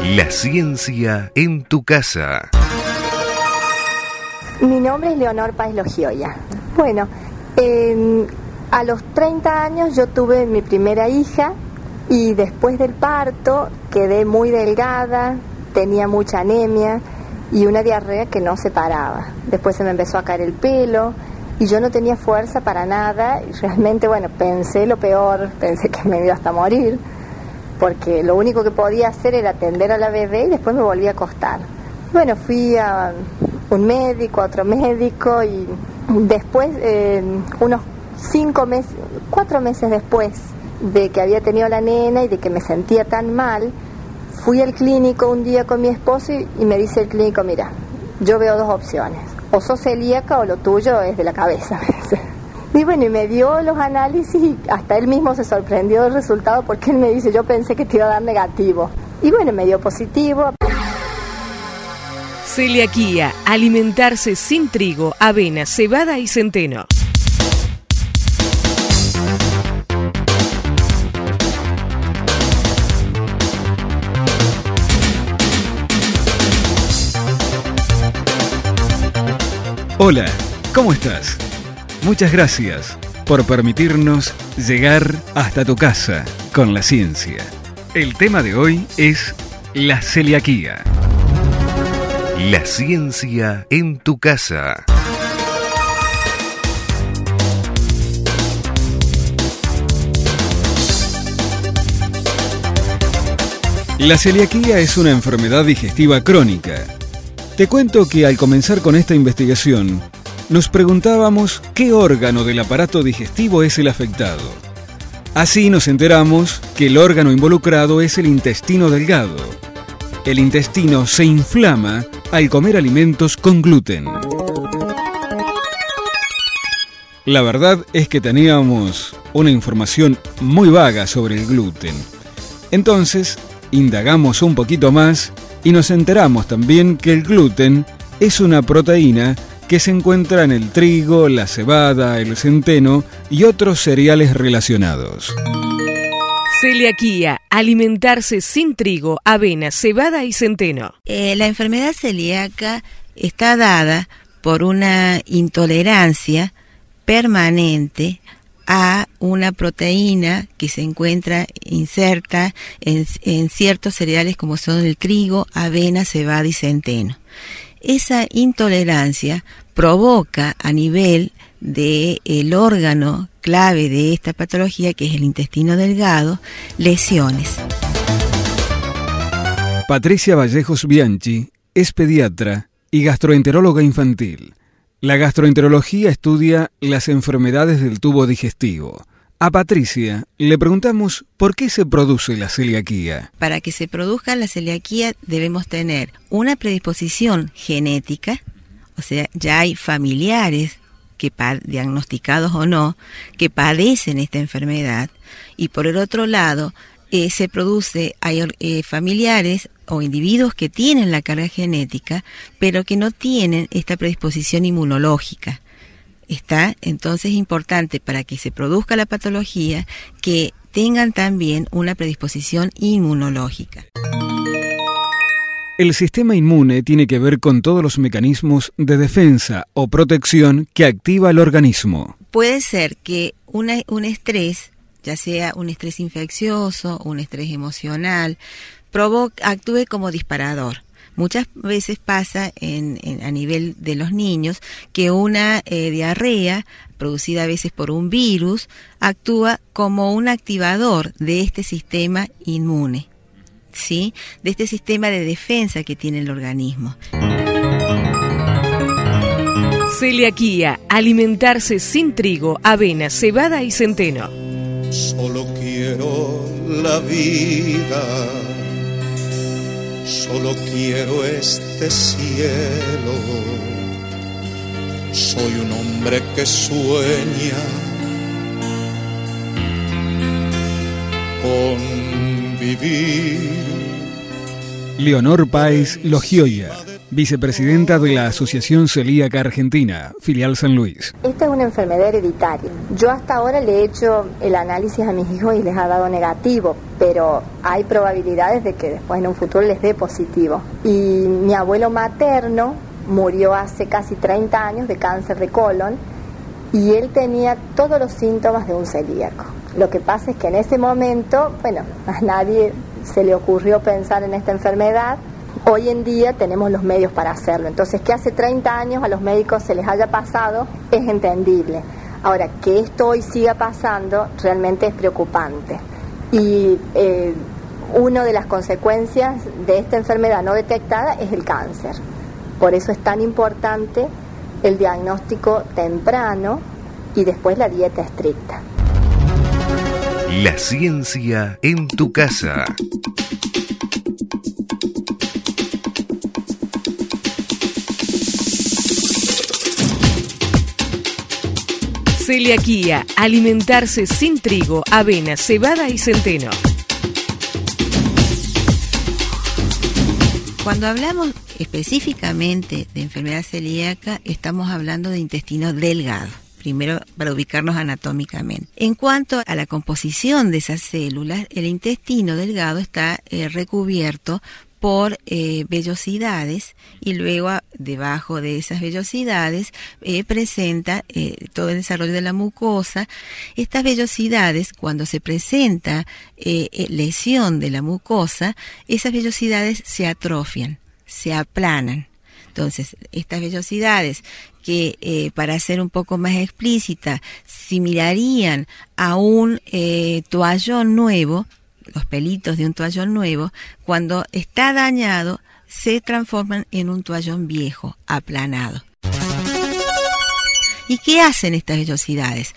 La ciencia en tu casa. Mi nombre es Leonor Páez Logioia. Bueno, a los 30 años yo tuve mi primera hija y después del parto quedé muy delgada, tenía mucha anemia y una diarrea que no se paraba. Después se me empezó a caer el pelo y yo no tenía fuerza para nada y realmente, bueno, pensé lo peor, pensé que me iba hasta a morir, porque lo único que podía hacer era atender a la bebé y después me volví a acostar. Bueno, fui a un médico, a otro médico y después, unos 4 meses después de que había tenido la nena y de que me sentía tan mal, fui al clínico un día con mi esposo y me dice el clínico, mira, yo veo 2 opciones, o sos celíaca o lo tuyo es de la cabeza. Y bueno, y me dio los análisis y hasta él mismo se sorprendió del resultado porque él me dice, yo pensé que te iba a dar negativo. Y bueno, me dio positivo. Celiaquía, alimentarse sin trigo, avena, cebada y centeno. Hola, ¿cómo estás? Muchas gracias por permitirnos llegar hasta tu casa con la ciencia. El tema de hoy es la celiaquía. La ciencia en tu casa. La celiaquía es una enfermedad digestiva crónica. Te cuento que al comenzar con esta investigación, nos preguntábamos qué órgano del aparato digestivo es el afectado. Así nos enteramos que el órgano involucrado es el intestino delgado. El intestino se inflama al comer alimentos con gluten. La verdad es que teníamos una información muy vaga sobre el gluten. Entonces, indagamos un poquito más y nos enteramos también que el gluten es una proteína que se encuentra en el trigo, la cebada, el centeno y otros cereales relacionados. Celiaquía, alimentarse sin trigo, avena, cebada y centeno. La enfermedad celíaca está dada por una intolerancia permanente a una proteína que se encuentra inserta en ciertos cereales como son el trigo, avena, cebada y centeno. Esa intolerancia provoca a nivel del órgano clave de esta patología, que es el intestino delgado, lesiones. Patricia Vallejos Bianchi es pediatra y gastroenteróloga infantil. La gastroenterología estudia las enfermedades del tubo digestivo. A Patricia le preguntamos por qué se produce la celiaquía. Para que se produzca la celiaquía debemos tener una predisposición genética, o sea, ya hay familiares que diagnosticados o no, que padecen esta enfermedad, y por el otro lado hay familiares o individuos que tienen la carga genética, pero que no tienen esta predisposición inmunológica. Está entonces importante para que se produzca la patología que tengan también una predisposición inmunológica. El sistema inmune tiene que ver con todos los mecanismos de defensa o protección que activa el organismo. Puede ser que un estrés, ya sea un estrés infeccioso, un estrés emocional, actúe como disparador. Muchas veces pasa a nivel de los niños que una diarrea, producida a veces por un virus, actúa como un activador de este sistema inmune, ¿sí? De este sistema de defensa que tiene el organismo. Celiaquía, alimentarse sin trigo, avena, cebada y centeno. Solo quiero la vida. Solo quiero este cielo. Soy un hombre que sueña con vivir. Leonor Páez Logioia, vicepresidenta de la Asociación Celíaca Argentina, filial San Luis. Esta es una enfermedad hereditaria. Yo hasta ahora le he hecho el análisis a mis hijos y les ha dado negativo, pero hay probabilidades de que después en un futuro les dé positivo. Y mi abuelo materno murió hace casi 30 años de cáncer de colon y él tenía todos los síntomas de un celíaco. Lo que pasa es que en ese momento, a nadie se le ocurrió pensar en esta enfermedad. Hoy en día tenemos los medios para hacerlo. Entonces, que hace 30 años a los médicos se les haya pasado es entendible. Ahora, que esto hoy siga pasando realmente es preocupante. Y una de las consecuencias de esta enfermedad no detectada es el cáncer. Por eso es tan importante el diagnóstico temprano y después la dieta estricta. La ciencia en tu casa. Celiaquía, alimentarse sin trigo, avena, cebada y centeno. Cuando hablamos específicamente de enfermedad celíaca, estamos hablando de intestino delgado. Primero, para ubicarnos anatómicamente. En cuanto a la composición de esas células, el intestino delgado está recubierto por vellosidades y luego debajo de esas vellosidades presenta todo el desarrollo de la mucosa. Estas vellosidades, cuando se presenta lesión de la mucosa, esas vellosidades se atrofian, se aplanan. Entonces, estas vellosidades que, para ser un poco más explícita, similarían a un toallón nuevo, los pelitos de un toallón nuevo, cuando está dañado, se transforman en un toallón viejo, aplanado. ¿Y qué hacen estas vellosidades?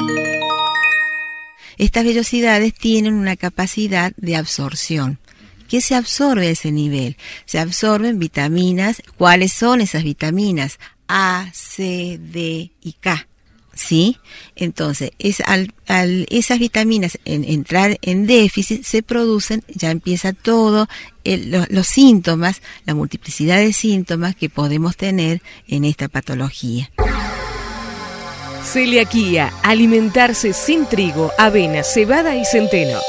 Estas vellosidades tienen una capacidad de absorción. ¿Qué se absorbe a ese nivel? Se absorben vitaminas. ¿Cuáles son esas vitaminas? A, C, D y K. ¿Sí? Entonces, esas vitaminas entrar en déficit se producen, ya empieza todo, los síntomas, la multiplicidad de síntomas que podemos tener en esta patología. Celiaquía, alimentarse sin trigo, avena, cebada y centeno.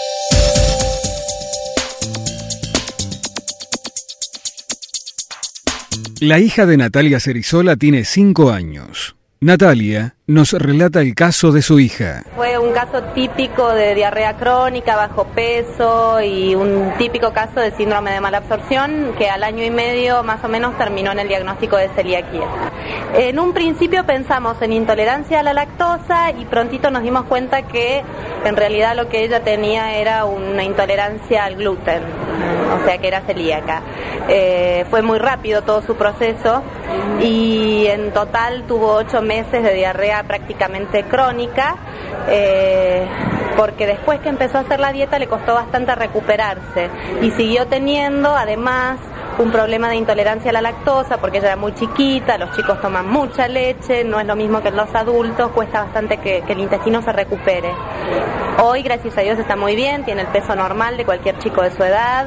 La hija de Natalia Cerizola tiene 5 años. Natalia nos relata el caso de su hija. Fue un caso típico de diarrea crónica, bajo peso y un típico caso de síndrome de mala absorción que al año y medio más o menos terminó en el diagnóstico de celiaquía. En un principio pensamos en intolerancia a la lactosa y prontito nos dimos cuenta que en realidad lo que ella tenía era una intolerancia al gluten, o sea que era celíaca. Fue muy rápido todo su proceso y en total tuvo 8 meses de diarrea prácticamente crónica, porque después que empezó a hacer la dieta le costó bastante recuperarse y siguió teniendo además un problema de intolerancia a la lactosa porque ella era muy chiquita, los chicos toman mucha leche, no es lo mismo que los adultos, cuesta bastante que el intestino se recupere. Hoy, gracias a Dios, está muy bien, tiene el peso normal de cualquier chico de su edad.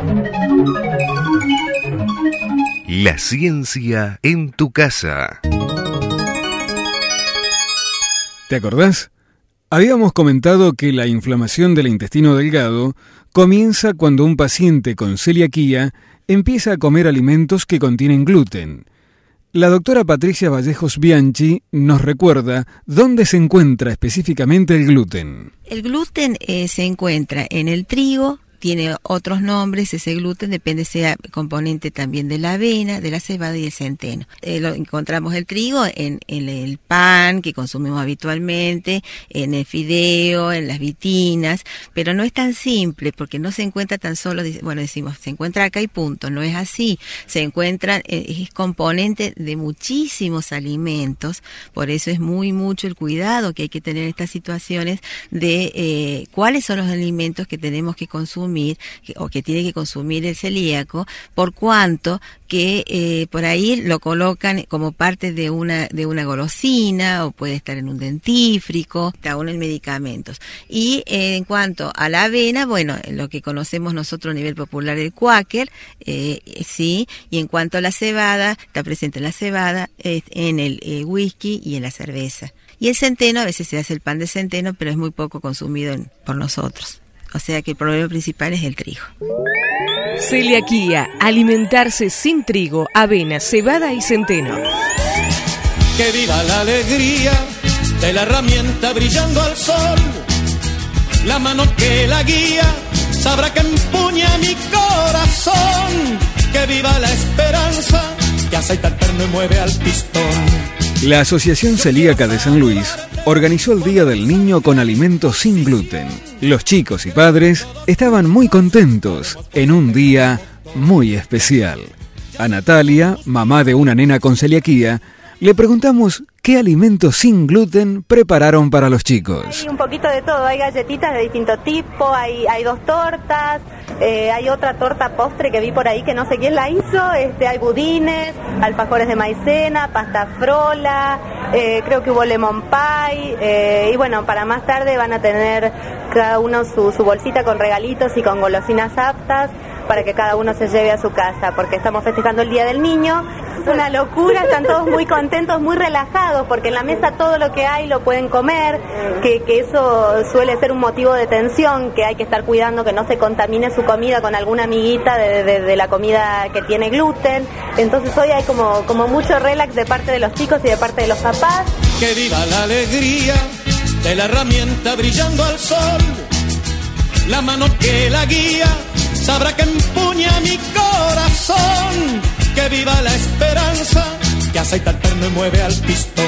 La ciencia en tu casa. ¿Te acordás? Habíamos comentado que la inflamación del intestino delgado comienza cuando un paciente con celiaquía empieza a comer alimentos que contienen gluten. La doctora Patricia Vallejos Bianchi nos recuerda dónde se encuentra específicamente el gluten. El gluten se encuentra en el trigo, tiene otros nombres, ese gluten depende sea componente también de la avena, de la cebada y el centeno. Lo encontramos el trigo en el pan que consumimos habitualmente, en el fideo, en las vitinas, pero no es tan simple porque no se encuentra tan solo, decimos, se encuentra acá y punto, no es así. Se encuentra, es componente de muchísimos alimentos, por eso es mucho el cuidado que hay que tener en estas situaciones de cuáles son los alimentos que tenemos que consumir consumir, o que tiene que consumir el celíaco, por cuanto que por ahí lo colocan como parte de una golosina, o puede estar en un dentífrico, aún en medicamentos. Y en cuanto a la avena, bueno, lo que conocemos nosotros a nivel popular, el Quaker, sí, y en cuanto a la cebada, está presente la cebada en el whisky y en la cerveza. Y el centeno, a veces se hace el pan de centeno, pero es muy poco consumido por nosotros. O sea que el problema principal es el trigo. Celiaquía, alimentarse sin trigo, avena, cebada y centeno. Que viva la alegría de la herramienta brillando al sol. La mano que la guía sabrá que empuña mi corazón. Que viva la esperanza que aceita el perno y mueve al pistón. La Asociación Celíaca de San Luis organizó el Día del Niño con alimentos sin gluten. Los chicos y padres estaban muy contentos en un día muy especial. A Natalia, mamá de una nena con celiaquía, le preguntamos qué alimentos sin gluten prepararon para los chicos. Hay un poquito de todo, hay galletitas de distinto tipo, hay 2 tortas, hay otra torta postre que vi por ahí que no sé quién la hizo, hay budines, alfajores de maicena, pasta frola, creo que hubo lemon pie, y bueno, para más tarde van a tener cada uno su bolsita con regalitos y con golosinas aptas para que cada uno se lleve a su casa, porque estamos festejando el Día del Niño. Es una locura, están todos muy contentos, muy relajados, porque en la mesa todo lo que hay lo pueden comer, que eso suele ser un motivo de tensión, que hay que estar cuidando que no se contamine su comida con alguna amiguita de la comida que tiene gluten. Entonces hoy hay como mucho relax de parte de los chicos y de parte de los papás. Que viva la alegría de la herramienta brillando al sol. La mano que la guía sabrá que empuña mi corazón. Que viva la esperanza que aceita el perno y mueve al pistón.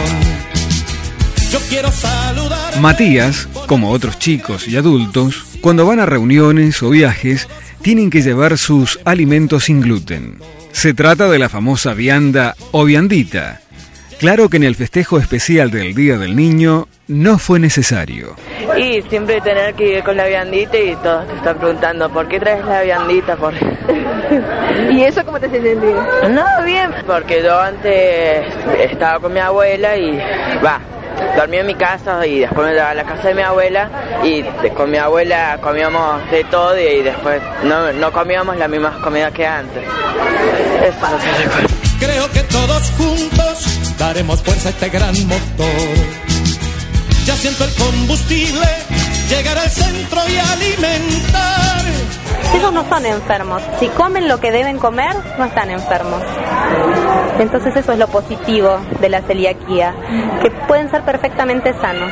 Yo quiero saludar. Matías, como otros chicos y adultos, cuando van a reuniones o viajes, tienen que llevar sus alimentos sin gluten. Se trata de la famosa vianda o viandita. Claro que en el festejo especial del Día del Niño no fue necesario. Y siempre tener que ir con la viandita y todos te están preguntando, ¿por qué traes la viandita? ¿Y eso cómo te hace sentir? No, bien, porque yo antes estaba con mi abuela y dormí en mi casa y después me llevaba a la casa de mi abuela y con mi abuela comíamos de todo y después no comíamos la misma comida que antes. Eso es lo que recuerdo. Creo que todos juntos daremos fuerza a este gran motor. Ya siento el combustible llegar al centro y alimentar. Ellos no son enfermos. Si comen lo que deben comer, no están enfermos. Entonces eso es lo positivo de la celiaquía, que pueden ser perfectamente sanos.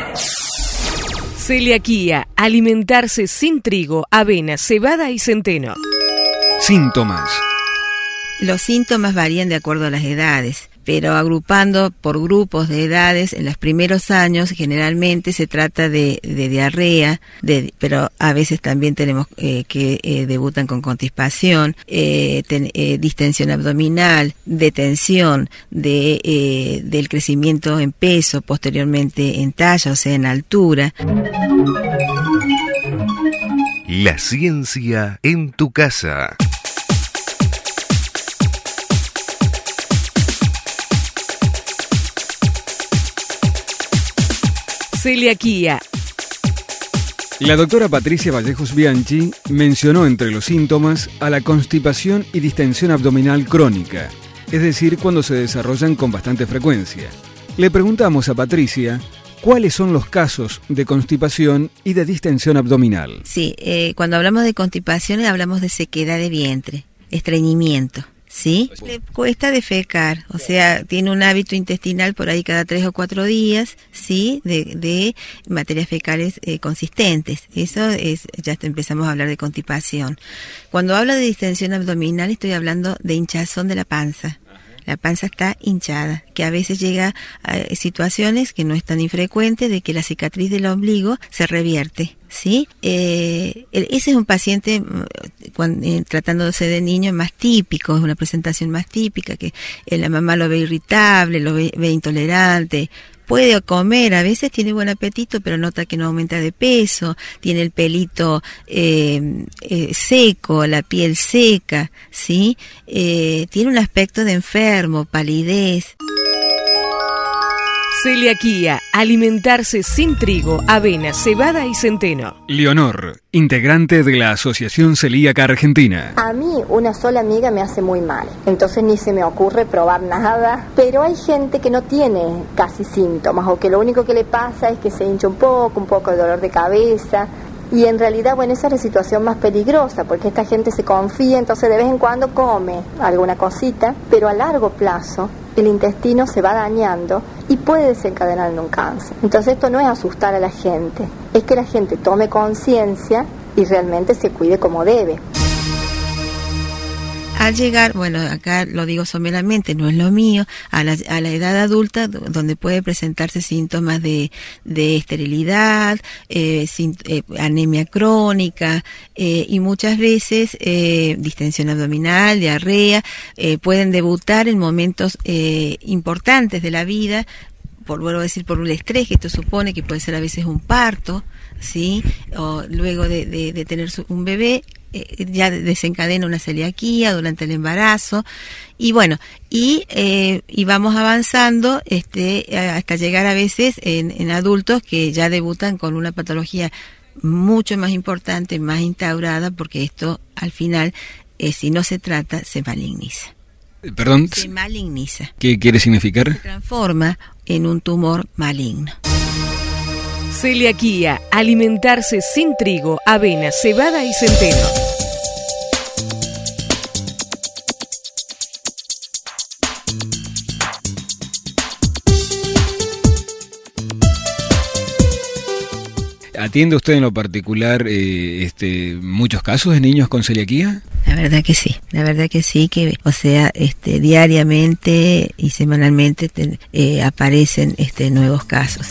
Celiaquía, alimentarse sin trigo, avena, cebada y centeno. Síntomas. Los síntomas varían de acuerdo a las edades, pero agrupando por grupos de edades, en los primeros años generalmente se trata de diarrea, pero a veces también tenemos que debutan con constipación, distensión abdominal, detención del crecimiento en peso, posteriormente en talla, o sea, en altura. La ciencia en tu casa. Celiaquía. La doctora Patricia Vallejos Bianchi mencionó entre los síntomas a la constipación y distensión abdominal crónica, es decir, cuando se desarrollan con bastante frecuencia. Le preguntamos a Patricia cuáles son los casos de constipación y de distensión abdominal. Sí, cuando hablamos de constipación hablamos de sequedad de vientre, estreñimiento. ¿Sí? Le cuesta defecar, o sea, tiene un hábito intestinal por ahí cada 3 o 4 días, ¿sí? De materias fecales consistentes. Eso es, ya empezamos a hablar de constipación. Cuando hablo de distensión abdominal estoy hablando de hinchazón de la panza. La panza está hinchada, que a veces llega a situaciones que no es tan infrecuente de que la cicatriz del ombligo se revierte, ¿sí? Ese es un paciente, tratándose de niño, más típico, es una presentación más típica, que la mamá lo ve irritable, lo ve intolerante, puede comer, a veces tiene buen apetito, pero nota que no aumenta de peso, tiene el pelito seco, la piel seca, ¿sí? Tiene un aspecto de enfermo, palidez. Celiaquía, alimentarse sin trigo, avena, cebada y centeno. Leonor, integrante de la Asociación Celíaca Argentina. A mí una sola amiga me hace muy mal, entonces ni se me ocurre probar nada, pero hay gente que no tiene casi síntomas o que lo único que le pasa es que se hincha un poco de dolor de cabeza. Y en realidad, bueno, esa es la situación más peligrosa, porque esta gente se confía, entonces de vez en cuando come alguna cosita, pero a largo plazo el intestino se va dañando y puede desencadenar en un cáncer. Entonces esto no es asustar a la gente, es que la gente tome conciencia y realmente se cuide como debe. Al llegar, bueno, acá lo digo someramente, no es lo mío, a la edad adulta, donde puede presentarse síntomas de esterilidad, anemia crónica, y muchas veces distensión abdominal, diarrea, pueden debutar en momentos importantes de la vida, vuelvo a decir, por un estrés, que esto supone que puede ser a veces un parto, ¿sí? O luego de tener un bebé, ya desencadena una celiaquía durante el embarazo, y bueno, y vamos avanzando hasta llegar a veces en adultos que ya debutan con una patología mucho más importante, más instaurada, porque esto al final, si no se trata, se maligniza. Perdón. Se maligniza. ¿Qué quiere significar? Se transforma en un tumor maligno. Celiaquía, alimentarse sin trigo, avena, cebada y centeno. ¿Atiende usted en lo particular muchos casos de niños con celiaquía? La verdad que sí, que o sea, diariamente y semanalmente aparecen nuevos casos.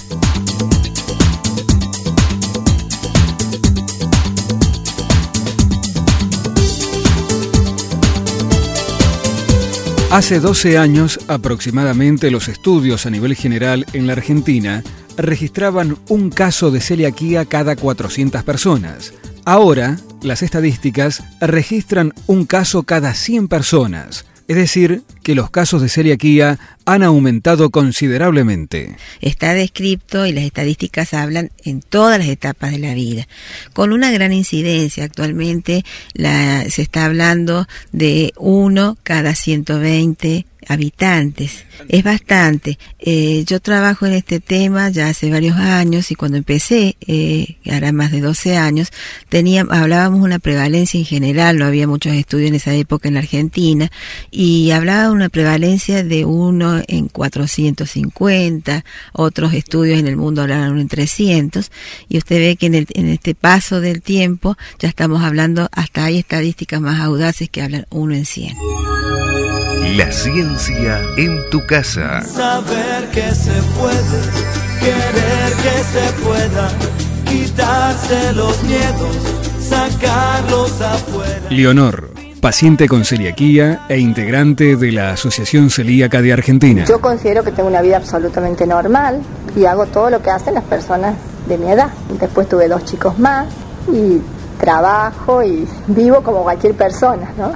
Hace 12 años aproximadamente, los estudios a nivel general en la Argentina registraban un caso de celiaquía cada 400 personas. Ahora, las estadísticas registran un caso cada 100 personas. Es decir, que los casos de celiaquía han aumentado considerablemente. Está descrito y las estadísticas hablan en todas las etapas de la vida, con una gran incidencia. Actualmente se está hablando de 1 cada 120 habitantes. Es bastante. Yo trabajo en este tema ya hace varios años, y cuando empecé, hará más de 12 años, hablábamos de una prevalencia en general, no había muchos estudios en esa época en la Argentina, y hablaba de una prevalencia de 1 en 450, otros estudios en el mundo hablaban en 300, y usted ve que en este paso del tiempo ya estamos hablando, hasta hay estadísticas más audaces que hablan 1 en 100. La ciencia en tu casa. Saber que se puede, querer que se pueda, quitarse los miedos, sacarlos afuera. Leonor, paciente con celiaquía e integrante de la Asociación Celíaca de Argentina. Yo considero que tengo una vida absolutamente normal y hago todo lo que hacen las personas de mi edad. Después tuve 2 chicos más y trabajo y vivo como cualquier persona, ¿no?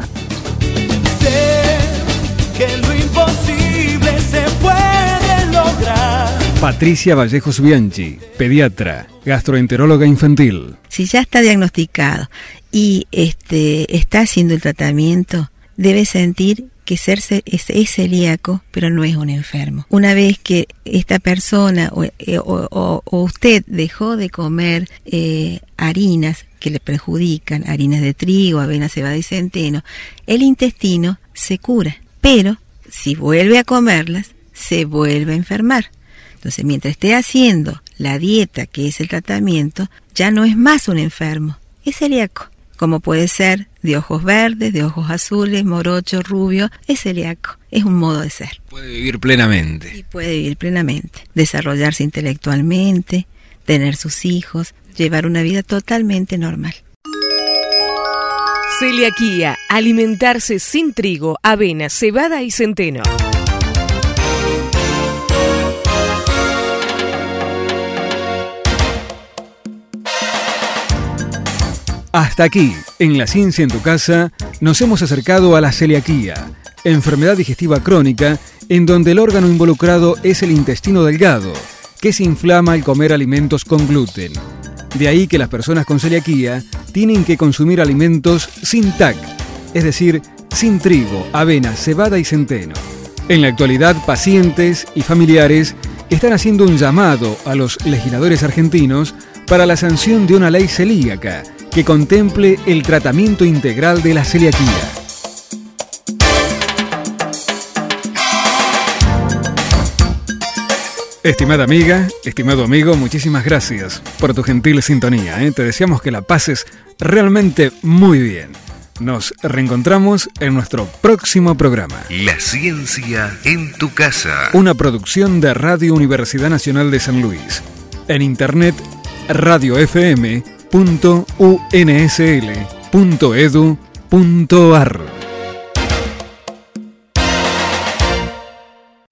Que lo imposible se puede lograr. Patricia Vallejos Bianchi, pediatra, gastroenteróloga infantil. Si ya está diagnosticado y está haciendo el tratamiento, debe sentir que es celíaco, pero no es un enfermo. Una vez que esta persona o usted dejó de comer harinas que le perjudican, harinas de trigo, avena, cebada y centeno, el intestino se cura. Pero si vuelve a comerlas, se vuelve a enfermar. Entonces, mientras esté haciendo la dieta, que es el tratamiento, ya no es más un enfermo, es celíaco. Como puede ser de ojos verdes, de ojos azules, morocho, rubio, es celíaco. Es un modo de ser. Puede vivir plenamente. Y puede vivir plenamente, desarrollarse intelectualmente, tener sus hijos, llevar una vida totalmente normal. Celiaquía, alimentarse sin trigo, avena, cebada y centeno. Hasta aquí, en La Ciencia en tu Casa, nos hemos acercado a la celiaquía, enfermedad digestiva crónica en donde el órgano involucrado es el intestino delgado, que se inflama al comer alimentos con gluten. De ahí que las personas con celiaquía tienen que consumir alimentos sin TAC, es decir, sin trigo, avena, cebada y centeno. En la actualidad, pacientes y familiares están haciendo un llamado a los legisladores argentinos para la sanción de una ley celíaca que contemple el tratamiento integral de la celiaquía. Estimada amiga, estimado amigo, muchísimas gracias por tu gentil sintonía. Te deseamos que la pases realmente muy bien. Nos reencontramos en nuestro próximo programa. La Ciencia en tu Casa. Una producción de Radio Universidad Nacional de San Luis. En internet, radiofm.unsl.edu.ar.